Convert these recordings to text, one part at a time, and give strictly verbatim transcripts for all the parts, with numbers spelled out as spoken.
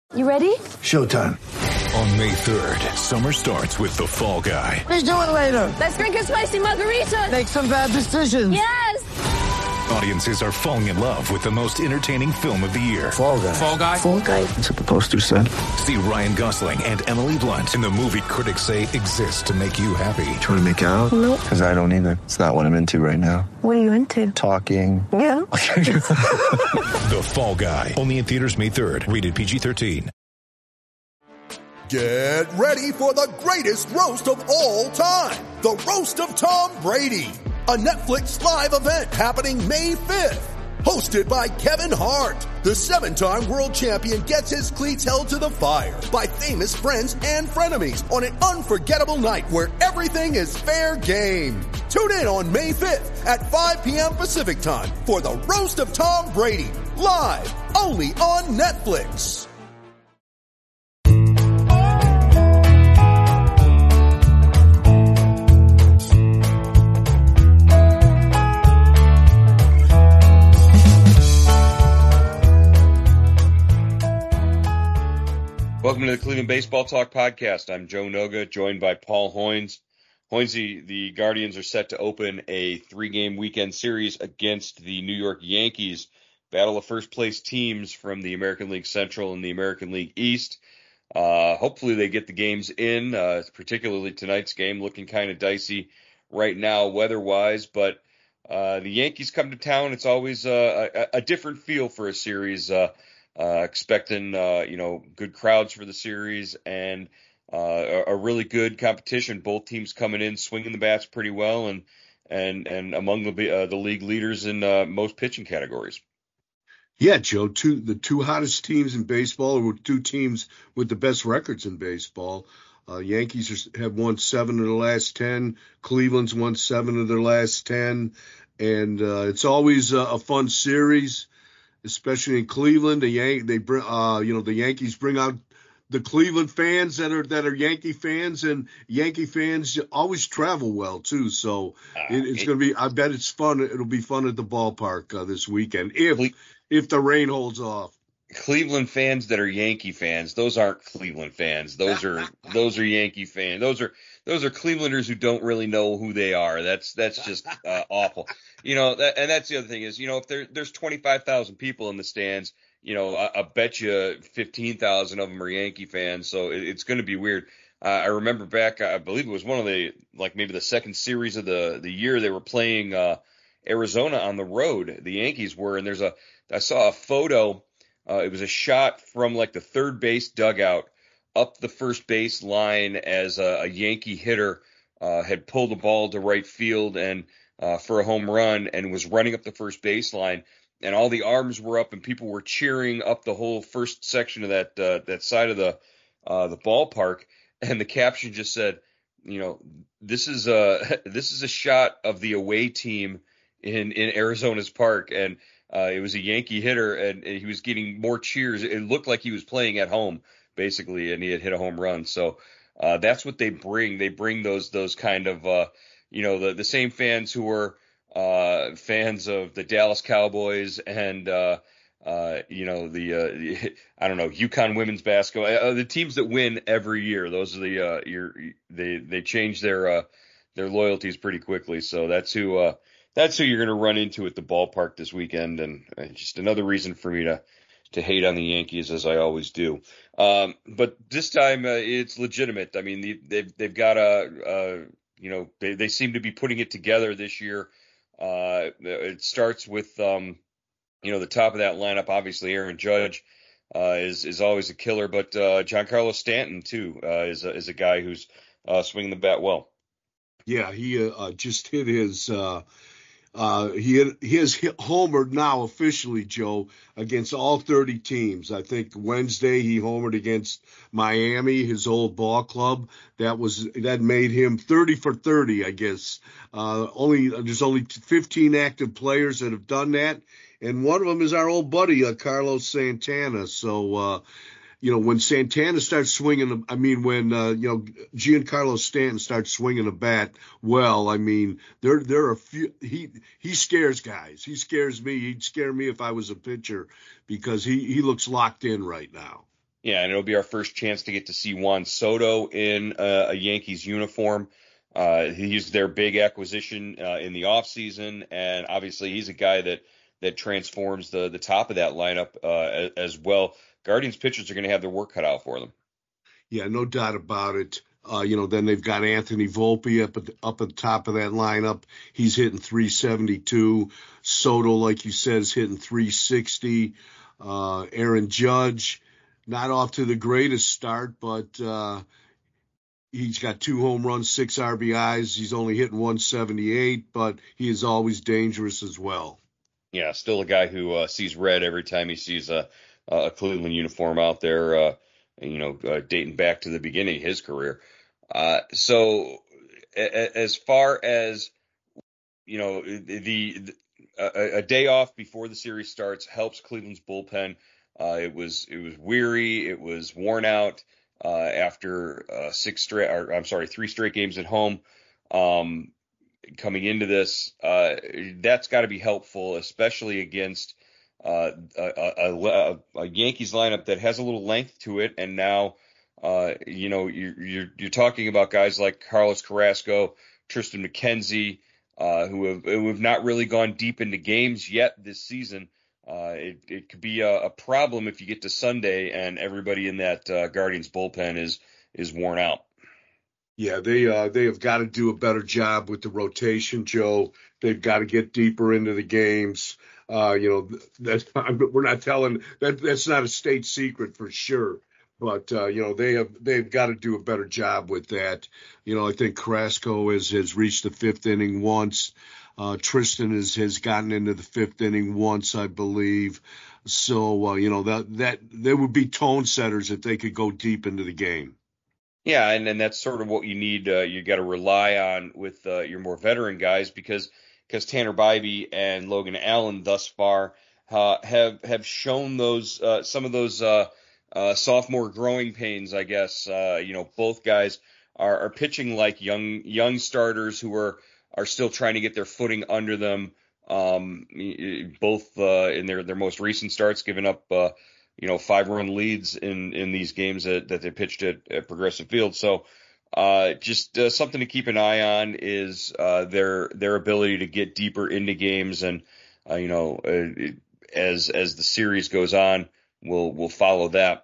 You ready? Showtime. On May third, summer starts with The Fall Guy. Let's do it later. Let's drink a spicy margarita. Make some bad decisions. Yes! Audiences are falling in love with the most entertaining film of the year. Fall Guy. Fall Guy? Fall Guy. That's what the poster said. See Ryan Gosling and Emily Blunt in the movie critics say exists to make you happy. Trying to make it out? Nope. Because I don't either. It's not what I'm into right now. What are you into? Talking. Yeah. The Fall Guy. Only in theaters May third. Rated P G thirteen. Get ready for the greatest roast of all time. The Roast of Tom Brady. A Netflix live event happening May fifth. Hosted by Kevin Hart. The seven-time world champion gets his cleats held to the fire by famous friends and frenemies on an unforgettable night where everything is fair game. Tune in on May fifth at five p.m. Pacific time for the Roast of Tom Brady. Live only on Netflix. Welcome to the Cleveland Baseball Talk podcast. I'm Joe Noga, joined by Paul Hoynes. Hoynesy, the Guardians are set to open a three-game weekend series against the New York Yankees. Battle of first-place teams from the American League Central and the American League East. Uh, hopefully they get the games in, uh, particularly tonight's game, looking kind of dicey right now weather-wise. But uh, the Yankees come to town. It's always uh, a, a different feel for a series. Uh, Uh, expecting, uh, you know, good crowds for the series and uh, a, a really good competition. Both teams coming in, swinging the bats pretty well, and and and among the uh, the league leaders in uh, most pitching categories. Yeah, Joe, two the two hottest teams in baseball, or two teams with the best records in baseball. Uh, Yankees are, have won seven of the last ten. Cleveland's won seven of their last ten, and uh, it's always a, a fun series. Especially in Cleveland, the Yan- they bring, uh, you know, the Yankees bring out the Cleveland fans that are that are Yankee fans, and Yankee fans always travel well too. So uh, it, it's it, going to be. I bet it's fun. It'll be fun at the ballpark uh, this weekend if Cle- if the rain holds off. Cleveland fans that are Yankee fans, those aren't Cleveland fans. Those are those are Yankee fans. Those are those are Clevelanders who don't really know who they are. That's that's just uh, awful. You know, that, and that's the other thing is, you know, if there, there's twenty-five thousand people in the stands, you know, I, I bet you fifteen thousand of them are Yankee fans. So it, it's going to be weird. Uh, I remember back, I believe it was one of the, like maybe the second series of the, the year they were playing uh, Arizona on the road. The Yankees were, and there's a, I saw a photo. Uh, it was a shot from like the third base dugout up the first base line as a, a Yankee hitter uh, had pulled the ball to right field and uh, for a home run and was running up the first baseline, and all the arms were up and people were cheering up the whole first section of that uh, that side of the uh, the ballpark, and the caption just said, you know, this is a this is a shot of the away team in in Arizona's park, and Uh, it was a Yankee hitter, and he was getting more cheers. It looked like he was playing at home, basically, and he had hit a home run. So uh, that's what they bring. They bring those those kind of, uh, you know, the, the same fans who were uh, fans of the Dallas Cowboys and, uh, uh, you know, the, uh, the, I don't know, UConn women's basketball, uh, the teams that win every year. Those are the, uh, your, they, they change their, uh, their loyalties pretty quickly. So that's who, uh, That's who you're going to run into at the ballpark this weekend, and just another reason for me to to hate on the Yankees, as I always do. Um, but this time uh, it's legitimate. I mean, they've they've got a, a you know they they seem to be putting it together this year. Uh, it starts with um, you know the top of that lineup. Obviously, Aaron Judge uh, is is always a killer, but uh, Giancarlo Stanton too uh, is a, is a guy who's uh, swinging the bat well. Yeah, he uh, just hit his. Uh... Uh, he, had, he has hit homered now officially, Joe, against all thirty teams. I think Wednesday he homered against Miami, his old ball club. That was that made him thirty for thirty, I guess. Uh, only there's only fifteen active players that have done that, and one of them is our old buddy uh, Carlos Santana. So. Uh, You know, when Santana starts swinging, I mean, when, uh, you know, Giancarlo Stanton starts swinging a bat, well, I mean, there there are a few, he, he scares guys. He scares me. He'd scare me if I was a pitcher because he, he looks locked in right now. Yeah, and it'll be our first chance to get to see Juan Soto in uh, a Yankees uniform. Uh, he's their big acquisition uh, in the offseason, and obviously he's a guy that that transforms the the top of that lineup uh, as well. Guardians pitchers are going to have their work cut out for them. Yeah, no doubt about it. Uh, you know, then they've got Anthony Volpe up at the, up at the top of that lineup. He's hitting three seventy-two. Soto, like you said, is hitting three sixty. Uh, Aaron Judge, not off to the greatest start, but uh, he's got two home runs, six R B Is. He's only hitting one seventy-eight, but he is always dangerous as well. Yeah, still a guy who uh, sees red every time he sees a, a Cleveland uniform out there, uh, you know, uh, dating back to the beginning of his career. Uh, so a, as far as, you know, the, the a, a day off before the series starts helps Cleveland's bullpen. Uh, it was it was weary. It was worn out uh, after uh, six straight, or I'm sorry, three straight games at home. Um, coming into this, uh, that's got to be helpful, especially against uh, a, a, a Yankees lineup that has a little length to it. And now, uh, you know, you're, you're, you're talking about guys like Carlos Carrasco, Tristan McKenzie, uh, who have, who have not really gone deep into games yet this season. Uh, it, it could be a, a problem if you get to Sunday and everybody in that uh, Guardians bullpen is, is worn out. Yeah, they uh, they have got to do a better job with the rotation, Joe. They've got to get deeper into the games. Uh, you know, that we're not telling that that's not a state secret for sure. But uh, you know, they have they've got to do a better job with that. You know, I think Carrasco has has reached the fifth inning once. Uh, Tristan has has gotten into the fifth inning once, I believe. So uh, you know that that they would be tone setters if they could go deep into the game. Yeah, and, and that's sort of what you need. Uh, you got to rely on with uh, your more veteran guys because because Tanner Bybee and Logan Allen thus far uh, have have shown those uh, some of those uh, uh, sophomore growing pains. I guess uh, you know both guys are, are pitching like young young starters who are are still trying to get their footing under them. Um, both uh, in their their most recent starts, giving up. Uh, you know, five run leads in, in these games that, that they pitched at, at Progressive Field. So, uh, just uh, something to keep an eye on is, uh, their, their ability to get deeper into games. And, uh, you know, uh, as, as the series goes on, we'll, we'll follow that.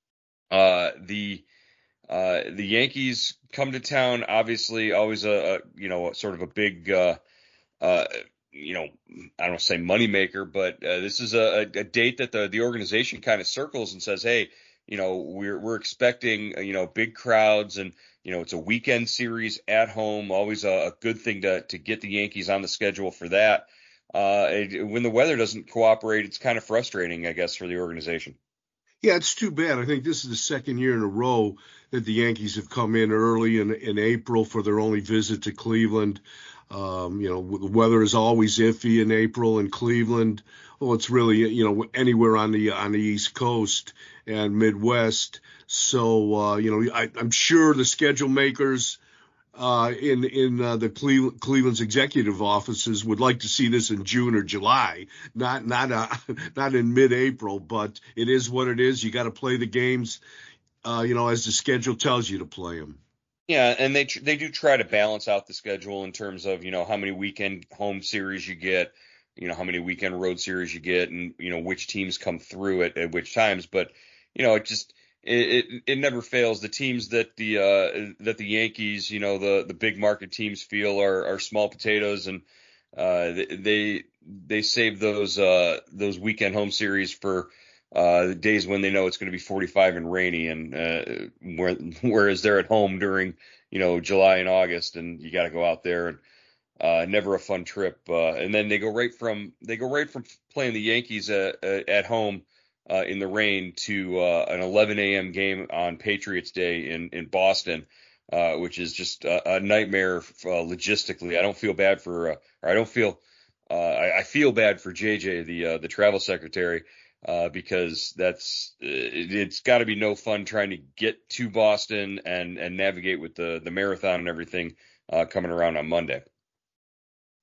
Uh, the, uh, the Yankees come to town, obviously always a, a you know, sort of a big, uh, uh, you know, I don't want to say moneymaker, but uh, this is a, a date that the, the organization kind of circles and says, hey, you know, we're we're expecting, you know, big crowds and, you know, it's a weekend series at home, always a, a good thing to to get the Yankees on the schedule for that. Uh, it, when the weather doesn't cooperate, it's kind of frustrating, I guess, for the organization. Yeah, it's too bad. I think this is the second year in a row that the Yankees have come in early in, in April for their only visit to Cleveland. Um, you know, the weather is always iffy in April in Cleveland. Well, it's really, you know, anywhere on the on the East Coast and Midwest. So, uh, you know, I, I'm sure the schedule makers uh, in in uh, the Cleveland, Cleveland's executive offices would like to see this in June or July, not not uh, not in mid-April. But it is what it is. You got to play the games, uh, you know, as the schedule tells you to play them. Yeah, and they they do try to balance out the schedule in terms of, you know, how many weekend home series you get, you know, how many weekend road series you get, and, you know, which teams come through at, at which times. But, you know, it just it, it it never fails. The teams that the uh, that the Yankees, you know, the the big market teams feel are are small potatoes, and uh, they they save those uh, those weekend home series for Uh, the days when they know it's going to be forty-five and rainy, and uh, where, whereas they're at home during, you know, July and August, and you got to go out there, and uh, never a fun trip. Uh, and then they go right from they go right from playing the Yankees uh, uh, at home uh, in the rain to uh, an eleven a.m. game on Patriots Day in in Boston, uh, which is just a, a nightmare uh, logistically. I don't feel bad for, uh, or I don't feel, uh, I, I feel bad for J J, the uh, the travel secretary. Uh, because that's it, it's got to be no fun trying to get to Boston and, and navigate with the, the marathon and everything uh, coming around on Monday.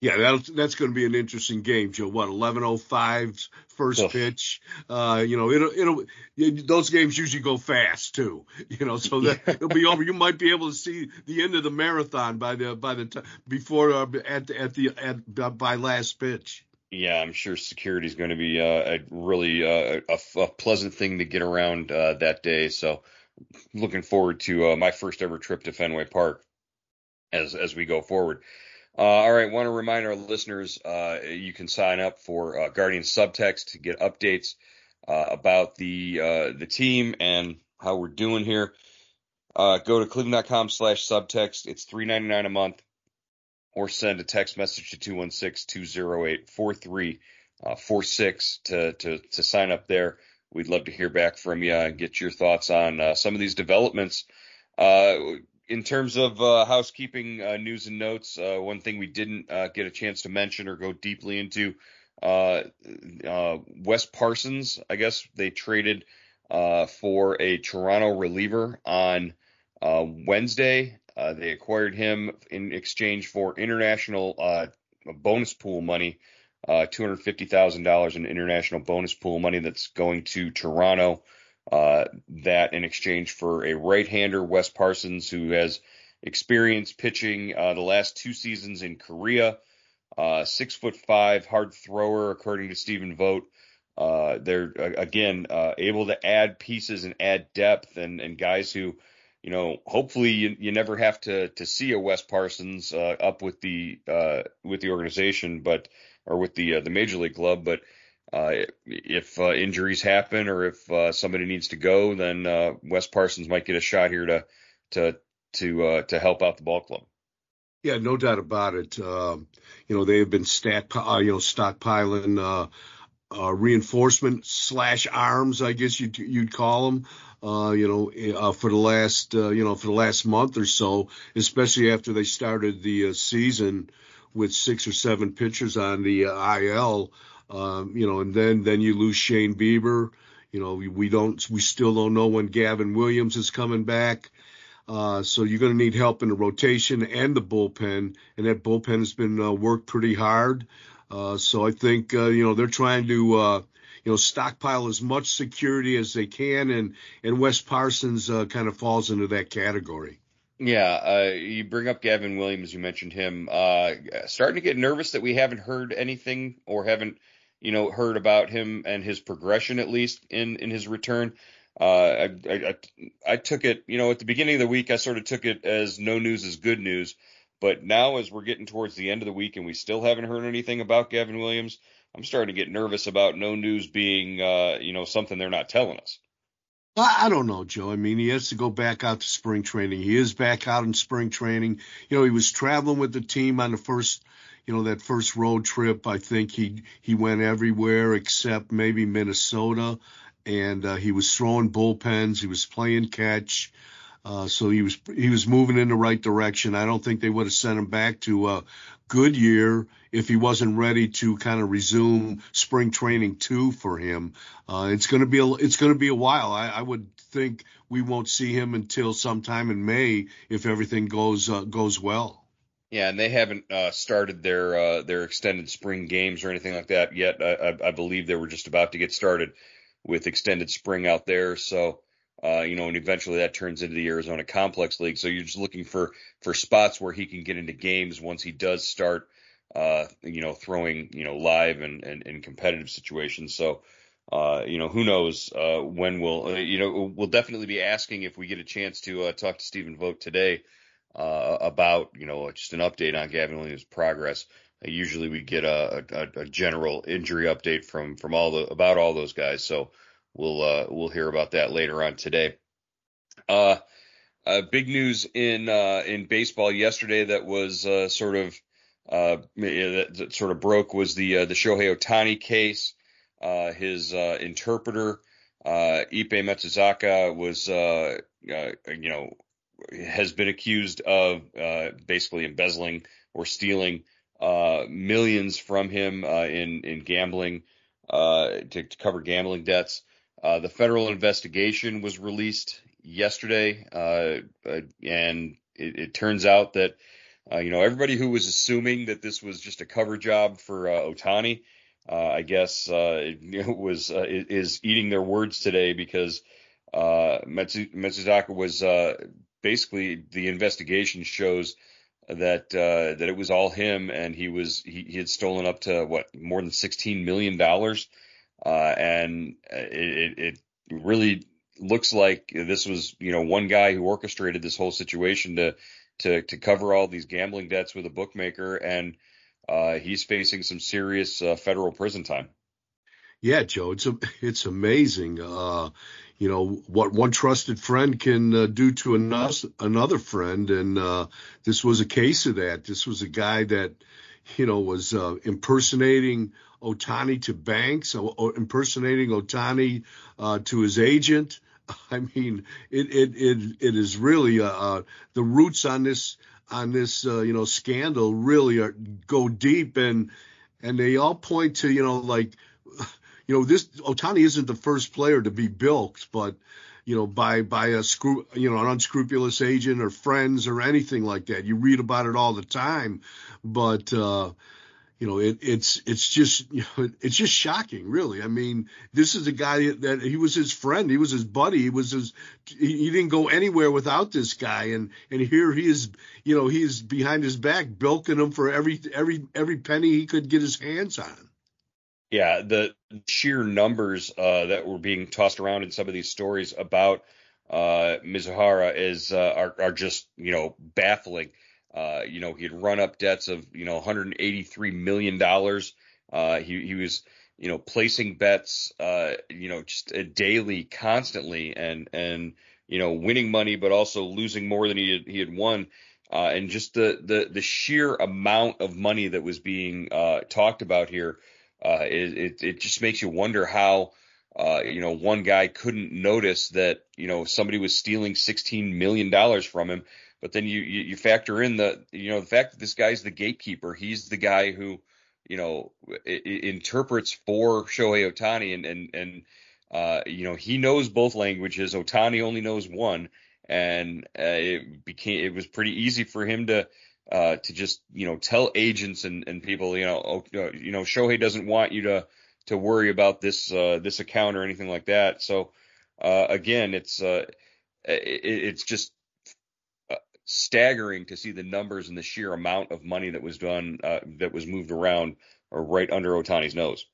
Yeah, that's that's going to be an interesting game, Joe. What, eleven oh five's first Ugh. pitch? Uh, you know, it'll it'll it, those games usually go fast too. You know, so that it'll be over. You might be able to see the end of the marathon by the by the time before uh, at at the at by last pitch. Yeah, I'm sure security is going to be uh, a really uh, a, a pleasant thing to get around uh, that day. So, looking forward to uh, my first ever trip to Fenway Park as as we go forward. Uh, all right, want to remind our listeners, uh, you can sign up for uh, Guardian Subtext to get updates uh, about the uh, the team and how we're doing here. Uh, go to cleveland.com slash subtext. It's three ninety-nine a month, or send a text message to two one six, two oh eight, four three four six to, to, to sign up there. We'd love to hear back from you and get your thoughts on uh, some of these developments. Uh, In terms of uh, housekeeping uh, news and notes, uh, one thing we didn't uh, get a chance to mention or go deeply into, uh, uh, Wes Parsons, I guess they traded uh, for a Toronto reliever on uh, Wednesday. Uh, they acquired him in exchange for international uh, bonus pool money, uh, two hundred fifty thousand dollars in international bonus pool money that's going to Toronto. Uh, that in exchange for a right-hander, Wes Parsons, who has experience pitching uh, the last two seasons in Korea, uh, six foot five, hard thrower, according to Stephen Vogt. Uh, they're uh, again uh, able to add pieces and add depth, and, and guys who, you know, hopefully you, you never have to to see a Wes Parsons uh, up with the uh, with the organization, but or with the uh, the major league club, but. Uh, if uh, injuries happen or if uh, somebody needs to go, then uh, Wes Parsons might get a shot here to to to uh, to help out the ball club. Yeah, no doubt about it. Um, you know, they have been stack, uh, you know, stockpiling uh, uh, reinforcement slash arms, I guess you'd you'd call them. Uh, you know, uh, for the last uh, you know for the last month or so, especially after they started the uh, season with six or seven pitchers on the uh, I L. Um, you know, and then, then you lose Shane Bieber. You know, we, we don't, we still don't know when Gavin Williams is coming back. Uh, so you're going to need help in the rotation and the bullpen, and that bullpen has been uh, worked pretty hard. Uh, so I think, uh, you know, they're trying to, uh, you know, stockpile as much security as they can, and, and Wes Parsons uh, kind of falls into that category. Yeah, uh, you bring up Gavin Williams, you mentioned him. Uh, starting to get nervous that we haven't heard anything or haven't, you know, heard about him and his progression, at least in, in his return. Uh, I, I, I took it, you know, at the beginning of the week, I sort of took it as no news is good news. But now as we're getting towards the end of the week and we still haven't heard anything about Gavin Williams, I'm starting to get nervous about no news being, uh, you know, something they're not telling us. I don't know, Joe. I mean, he has to go back out to spring training. He is back out in spring training. You know, he was traveling with the team on the first, you know, that first road trip. I think he he went everywhere except maybe Minnesota, and uh, he was throwing bullpens. He was playing catch. Uh, so he was he was moving in the right direction. I don't think they would have sent him back to uh, Goodyear if he wasn't ready to kind of resume spring training two for him. Uh, it's going to be a, it's going to be a while. I, I would think we won't see him until sometime in May if everything goes uh, goes well. Yeah, and they haven't uh, started their uh, their extended spring games or anything like that yet. I, I, I believe they were just about to get started with extended spring out there. So. Uh, you know, and eventually that turns into the Arizona Complex League. So you're just looking for for spots where he can get into games once he does start, uh, you know, throwing, you know, live and and, and competitive situations. So, uh, you know, who knows uh, when we'll, uh, you know, we'll definitely be asking if we get a chance to uh, talk to Stephen Vogt today uh, about, you know, just an update on Gavin Williams' progress. Uh, usually we get a, a, a general injury update from from all the about all those guys. So. We'll uh, we'll hear about that later on today. Uh, uh, big news in uh, in baseball yesterday that was uh, sort of uh, that, that sort of broke was the uh, the Shohei Ohtani case. Uh, his uh, interpreter uh, Ippei Matsuzaka was uh, uh, you know has been accused of uh, basically embezzling or stealing uh, millions from him uh, in in gambling uh, to, to cover gambling debts. Uh, the federal investigation was released yesterday, uh, uh, and it, it turns out that Uh, you know, everybody who was assuming that this was just a cover job for uh, Ohtani, uh, I guess, uh, it was uh, is eating their words today, because uh, Matsu, Matsuzaka was uh, basically, the investigation shows that uh, that it was all him, and he was he, he had stolen up to what more than sixteen million dollars, uh, and it, it really looks like this was, you know, one guy who orchestrated this whole situation to to to cover all these gambling debts with a bookmaker, and uh, he's facing some serious uh, federal prison time. Yeah, Joe, it's a, it's amazing, uh, you know, what one trusted friend can uh, do to another, another friend. And uh, this was a case of that. This was a guy that, you know, was uh, impersonating Ohtani to banks, or impersonating Ohtani uh, to his agent. I mean, it it it, it is really uh, uh, the roots on this on this uh, you know scandal really are, go deep, and and they all point to, you know, like, you know, this Ohtani isn't the first player to be bilked, but, you know, by by a screw, you know, an unscrupulous agent or friends or anything like that. You read about it all the time, but uh, you know, it, it's it's just you know, it's just shocking, really. I mean, this is a guy that he was his friend, he was his buddy, he was his, he, he didn't go anywhere without this guy, and and here he is, you know, he's behind his back bilking him for every every every penny he could get his hands on. Yeah, the sheer numbers uh, that were being tossed around in some of these stories about uh, Mizuhara is uh, are, are just, you know, baffling. Uh, you know, he had run up debts of, you know, one hundred eighty-three million dollars. Uh, he he was, you know, placing bets, uh, you know, just uh, daily, constantly, and and you know, winning money, but also losing more than he had, he had won. Uh, and just the, the the sheer amount of money that was being uh, talked about here. Uh, it, it it just makes you wonder how, uh, you know, one guy couldn't notice that, you know, somebody was stealing sixteen million dollars from him. But then you, you, you factor in the, you know, the fact that this guy's the gatekeeper. He's the guy who, you know, it, it interprets for Shohei Ohtani, and, and, and uh, you know, he knows both languages. Ohtani only knows one. And uh, it became, it was pretty easy for him to, Uh, to just, you know, tell agents and, and people, you know, oh, you know, Shohei doesn't want you to to worry about this uh, this account or anything like that. So uh, again, it's uh, it, it's just uh, staggering to see the numbers and the sheer amount of money that was done uh, that was moved around or right under Ohtani's nose.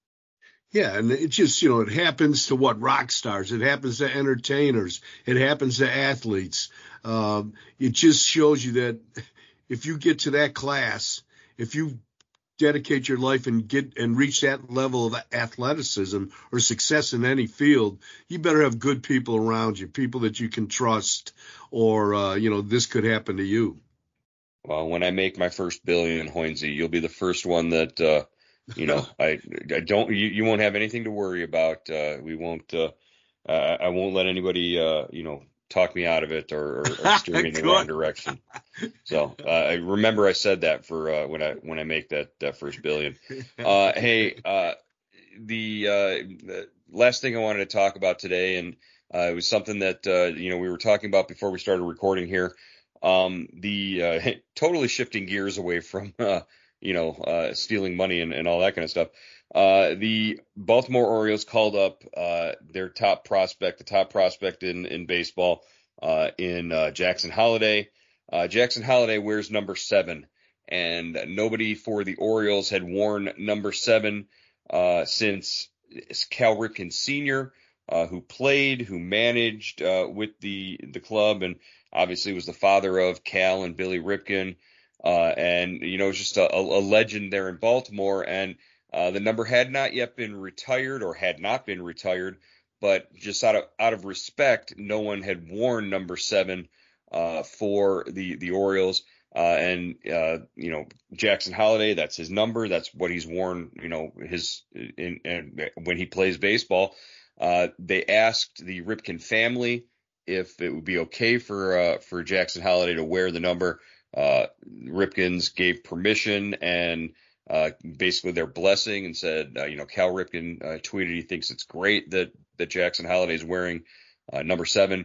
Yeah, and it just, you know, it happens to what rock stars, it happens to entertainers, it happens to athletes. Um, it just shows you that if you get to that class, if you dedicate your life and get and reach that level of athleticism or success in any field, you better have good people around you, people that you can trust, or, uh, you know, this could happen to you. Well, when I make my first billion, Hoynesy, you'll be the first one that, uh, you know, I, I don't, you, you won't have anything to worry about. Uh, we won't, uh, uh, I won't let anybody, uh, you know, talk me out of it or, or, or steer me in the wrong direction. So uh, I remember I said that for uh, when I when I make that, that first billion. Uh, hey, uh, the, uh, the last thing I wanted to talk about today, and uh, it was something that uh, you know we were talking about before we started recording here. Um, the uh, totally shifting gears away from uh, you know uh, stealing money and, and all that kind of stuff. Uh, the Baltimore Orioles called up uh, their top prospect, the top prospect in, in baseball, uh, in uh, Jackson Holliday. Uh, Jackson Holliday wears number seven, and nobody for the Orioles had worn number seven uh, since Cal Ripken Senior, uh, who played, who managed uh, with the the club, and obviously was the father of Cal and Billy Ripken, uh, and you know, just a, a legend there in Baltimore. And Uh, the number had not yet been retired, or had not been retired, but just out of out of respect, no one had worn number seven uh, for the the Orioles. Uh, and uh, you know, Jackson Holliday, that's his number. That's what he's worn. You know, his in, in when he plays baseball. Uh, they asked the Ripken family if it would be okay for uh, for Jackson Holliday to wear the number. Uh, Ripkens gave permission and Uh, basically their blessing, and said, uh, you know, Cal Ripken uh, tweeted he thinks it's great that that Jackson Holliday is wearing uh, number seven.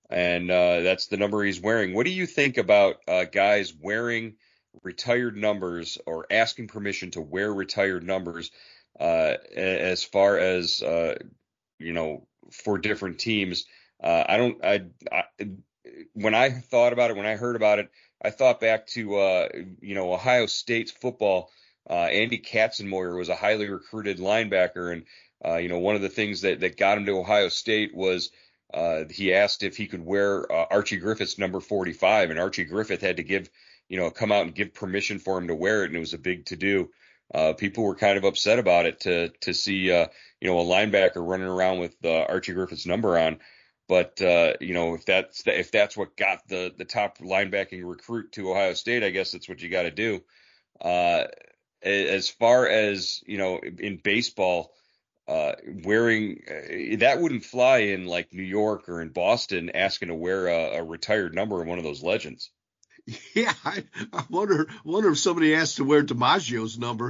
and uh, that's the number he's wearing. What do you think about uh, guys wearing retired numbers or asking permission to wear retired numbers uh, as far as, uh, you know, for different teams? Uh, I don't, I, I, when I thought about it, when I heard about it, I thought back to, uh, you know, Ohio State's football. Uh, Andy Katzenmoyer was a highly recruited linebacker. And, uh, you know, one of the things that, that got him to Ohio State was uh, he asked if he could wear uh, Archie Griffith's number forty-five, and Archie Griffith had to give, you know, come out and give permission for him to wear it. And it was a big to do. Uh, people were kind of upset about it to, to see, uh, you know, a linebacker running around with uh, Archie Griffith's number on. But, uh, you know, if that's if that's what got the, the top linebacking recruit to Ohio State, I guess that's what you got to do. Uh, as far as, you know, in baseball, uh, wearing uh, that wouldn't fly in like New York or in Boston, asking to wear a, a retired number of one of those legends. Yeah, I, I wonder wonder if somebody asked to wear DiMaggio's number,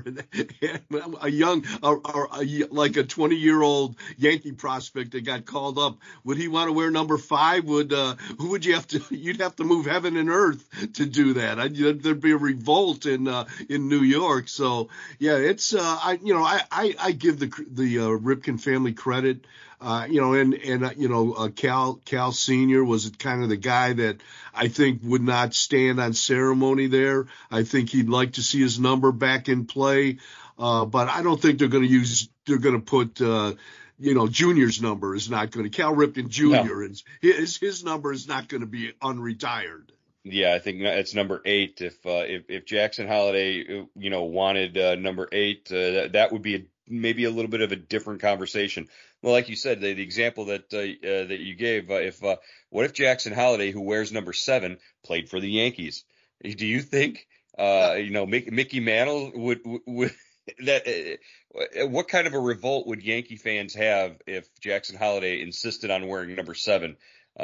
a young, or, or a, like a twenty-year-old Yankee prospect that got called up, would he want to wear number five? Would uh, who would you have to? You'd have to move heaven and earth to do that. I, there'd be a revolt in uh, in New York. So yeah, it's uh, I you know I, I, I give the the uh, Ripken family credit. Uh, you know, and, and, uh, you know, uh, Cal, Cal Senior was kind of the guy that I think would not stand on ceremony there. I think he'd like to see his number back in play. Uh, but I don't think they're going to use, they're going to put, uh, you know, Junior's number is not going to, Cal Ripken Junior No. is, his, his number is not going to be unretired. Yeah, I think it's number eight. If, uh, if, if Jackson Holliday, you know, wanted, uh, number eight, uh, that, that would be a, maybe a little bit of a different conversation. Well, like you said, the, the example that uh, uh, that you gave, uh, if uh, what if Jackson Holliday, who wears number seven, played for the Yankees? Do you think, uh, you know, Mick, Mickey Mantle would, would, would that? Uh, what kind of a revolt would Yankee fans have if Jackson Holliday insisted on wearing number seven? Uh,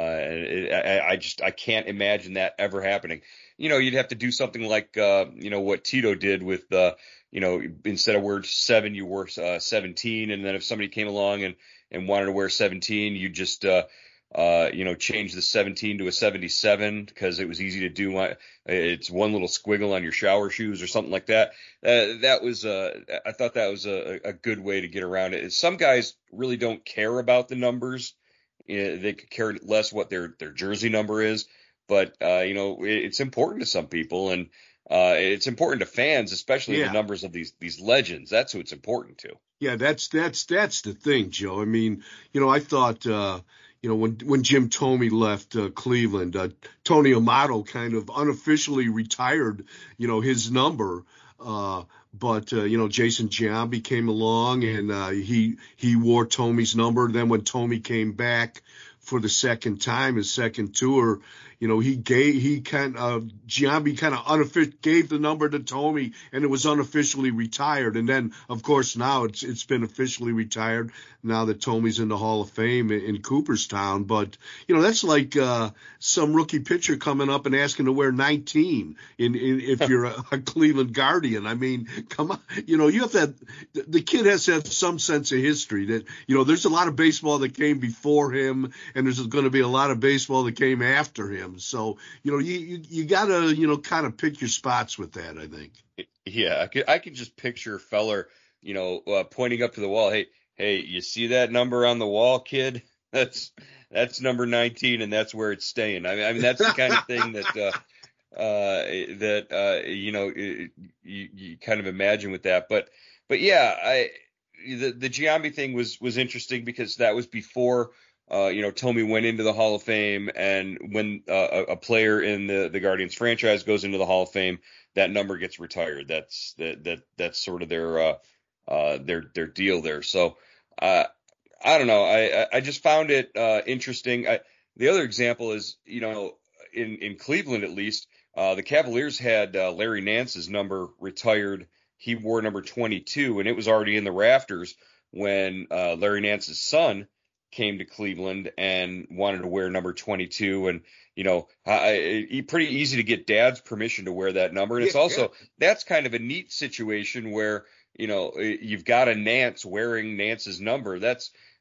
I, I just I can't imagine that ever happening. You know, you'd have to do something like uh, you know what Tito did with uh, you know instead of wear seven, you wore uh, seventeen, and then if somebody came along and and wanted to wear seventeen, you just uh, uh, you know change the seventeen to a seventy-seven because it was easy to do. It's one little squiggle on your shower shoes or something like that. Uh, that was uh, I thought that was a, a good way to get around it. Some guys really don't care about the numbers. You know, they could care less what their, their jersey number is, but, uh, you know, it, it's important to some people, and uh, it's important to fans, especially yeah. the numbers of these, these legends. That's who it's important to. Yeah, that's, that's, that's the thing, Joe. I mean, you know, I thought, uh, you know, when, when Jim Thome left uh, Cleveland, uh, Tony Amato kind of unofficially retired, you know, his number. Uh, but, uh, you know, Jason Giambi came along and uh, he he wore Tome's number. Then when Thome came back for the second time, his second tour, you know, he gave he kind of Giambi kind of unofficially gave the number to Thome, and it was unofficially retired. And then, of course, now it's it's been officially retired now that Tome's in the Hall of Fame in, in Cooperstown. But you know, that's like uh, some rookie pitcher coming up and asking to wear nineteen in, in if you're a, a Cleveland Guardian. I mean, come on, you know, you have to have, the kid has to have some sense of history that, you know, there's a lot of baseball that came before him, and there's going to be a lot of baseball that came after him. So, you know, you, you, you got to, you know, kind of pick your spots with that, I think. Yeah, I could, I could just picture Feller, you know, uh, pointing up to the wall. Hey, hey, you see that number on the wall, kid? That's that's number nineteen, and that's where it's staying. I mean, I mean that's the kind of thing that uh, uh, that uh, you know you, you kind of imagine with that. But but yeah, I the the Giambi thing was was interesting because that was before. Uh, you know, Thome went into the Hall of Fame, and when uh, a, a player in the, the Guardians franchise goes into the Hall of Fame, that number gets retired. That's that that that's sort of their uh, uh, their their deal there. So uh, I don't know. I I just found it uh, interesting. I, the other example is, you know, in in Cleveland at least, uh, the Cavaliers had uh, Larry Nance's number retired. He wore number twenty-two, and it was already in the rafters when uh, Larry Nance's son came to Cleveland and wanted to wear number twenty-two. And, you know, I, I, pretty easy to get dad's permission to wear that number. And it's also, yeah. that's kind of a neat situation where, you know, you've got a Nance wearing Nance's number. That's,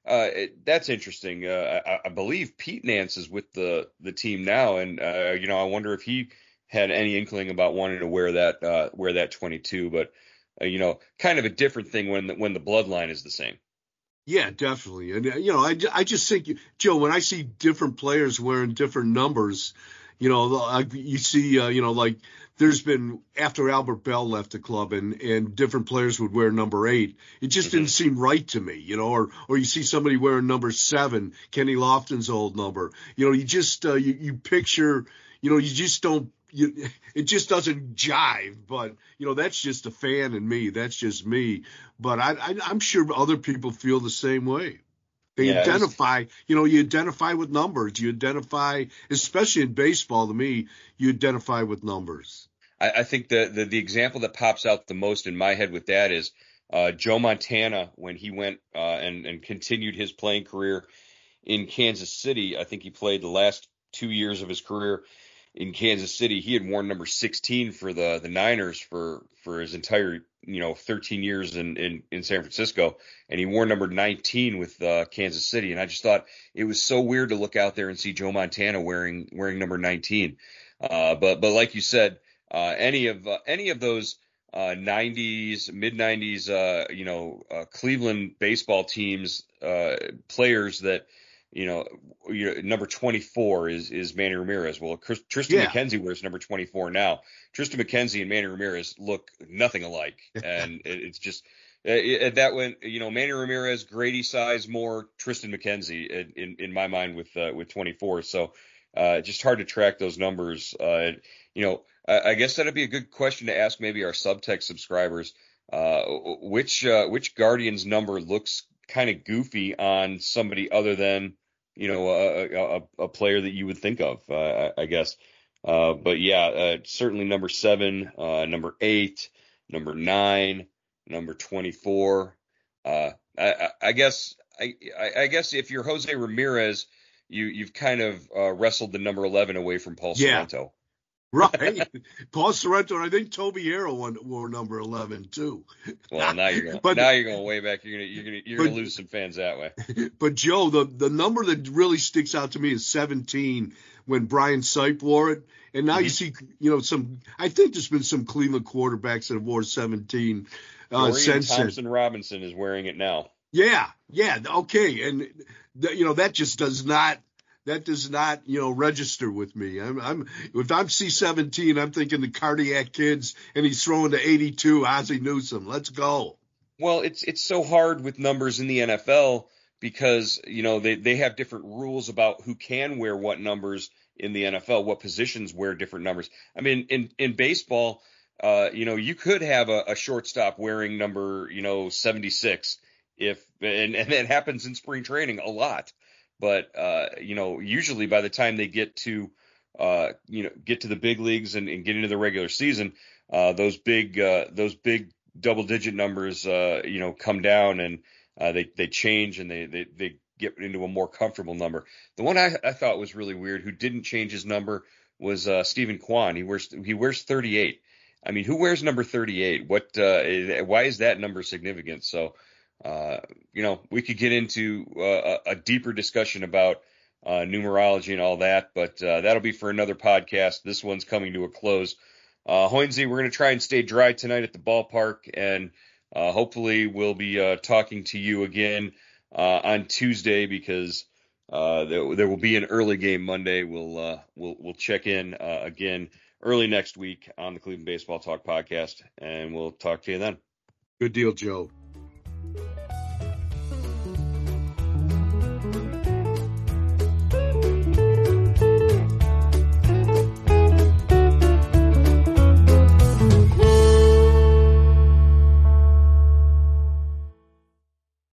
uh, it, that's interesting. Uh, I, I believe Pete Nance is with the the team now, and uh, you know, I wonder if he had any inkling about wanting to wear that uh, wear that twenty-two. But uh, you know, kind of a different thing when the, when the bloodline is the same. Yeah, definitely. And, uh, you know, I, I just think, Joe, when I see different players wearing different numbers, you know, I, you see, uh, you know, like there's been after Albert Bell left the club and, and different players would wear number eight. It just mm-hmm. didn't seem right to me, you know, or or you see somebody wearing number seven, Kenny Lofton's old number. You know, you just uh, you, you picture, you know, you just don't. You, it just doesn't jive, but you know that's just a fan in me. That's just me. But I, I, I'm sure other people feel the same way. They yeah, identify, you know, you identify with numbers. You identify, especially in baseball. To me, you identify with numbers. I, I think the, the the example that pops out the most in my head with that is uh, Joe Montana when he went uh, and and continued his playing career in Kansas City. I think he played the last two years of his career in Kansas City. He had worn number sixteen for the, the Niners for, for his entire, you know, thirteen years in, in, in San Francisco. And he wore number nineteen with uh, Kansas City. And I just thought it was so weird to look out there and see Joe Montana wearing, wearing number nineteen. Uh, but, but like you said, uh, any of, uh, any of those uh, nineties, mid nineties, uh, you know, uh, Cleveland baseball teams, uh, players that, You know, number twenty-four is is Manny Ramirez. Well, Tristan yeah. McKenzie wears number twenty-four now. Tristan McKenzie and Manny Ramirez look nothing alike, and it, it's just it, that when you know Manny Ramirez, Grady Sizemore, Tristan McKenzie in, in in my mind with uh, with twenty-four. So uh, just hard to track those numbers. Uh, you know, I, I guess that'd be a good question to ask maybe our Subtext subscribers. Uh, which uh, which Guardians number looks kind of goofy on somebody other than you know, a, a, a player that you would think of, uh, I guess. Uh, but yeah, uh, certainly number seven, uh, number eight, number nine, number twenty-four. Uh, I, I guess, I, I guess if you're Jose Ramirez, you, you've kind of uh, wrestled the number eleven away from Paul yeah. Sorrento. Right. Paul Sorrento, and I think Toby Harrell wore number eleven too. Well, now you're going but, now you're going way back. You're going to you're going to you're going to lose some fans that way. But Joe, the the number that really sticks out to me is seventeen when Brian Sipe wore it. And now mm-hmm. you see, you know, some I think there's been some Cleveland quarterbacks that have worn seventeen uh, since Thompson Robinson is wearing it now. Yeah. Yeah, okay. And th- you know, that just does not That does not, you know, register with me. I'm, I'm if I'm C seventeen, I'm thinking the Cardiac Kids, and he's throwing to eighty-two, Ozzie Newsome. Let's go. Well, it's it's so hard with numbers in the N F L because you know they they have different rules about who can wear what numbers in the N F L, what positions wear different numbers. I mean, in in baseball, uh, you know, you could have a, a shortstop wearing number, you know, seventy-six, if and and that happens in spring training a lot. But, uh, you know, usually by the time they get to, uh, you know, get to the big leagues and, and get into the regular season, uh, those big uh, those big double digit numbers, uh, you know, come down and uh, they, they change and they, they, they get into a more comfortable number. The one I, I thought was really weird who didn't change his number was uh, Stephen Kwan. He wears he wears thirty-eight. I mean, who wears number thirty-eight? What uh, why is that number significant? So. Uh, you know, we could get into uh, a, a deeper discussion about uh, numerology and all that, but uh, that'll be for another podcast. This one's coming to a close. Uh, Hoynesy, we're going to try and stay dry tonight at the ballpark, and uh, hopefully we'll be uh, talking to you again uh, on Tuesday because uh, there, there will be an early game Monday. We'll uh, we'll we'll check in uh, again early next week on the Cleveland Baseball Talk podcast, and we'll talk to you then. Good deal, Joe.